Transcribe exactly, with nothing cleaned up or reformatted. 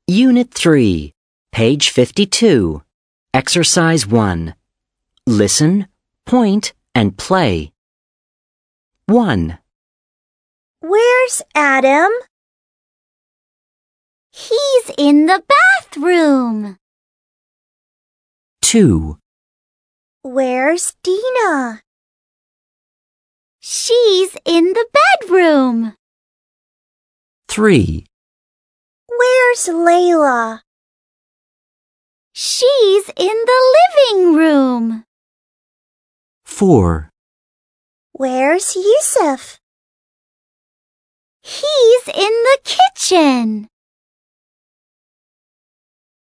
Unit three, page fifty-two. Exercise one. Listen, point, and play. one. Where's Adam? He's in the bathroom. two. Where's Dina? She's in the bedroom. three. Where's Layla? She's in the living room. four. Where's Yusuf? He's in the kitchen.